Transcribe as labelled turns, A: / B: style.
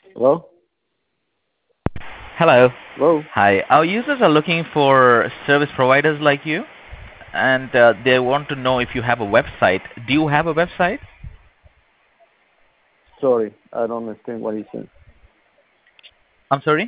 A: Hello?
B: Hello.
A: Hello?
B: Hi. Our users are looking for service providers like you, and they want to know if you have a website. Do you have a website?
A: Sorry, I don't understand what you said.
B: I'm sorry?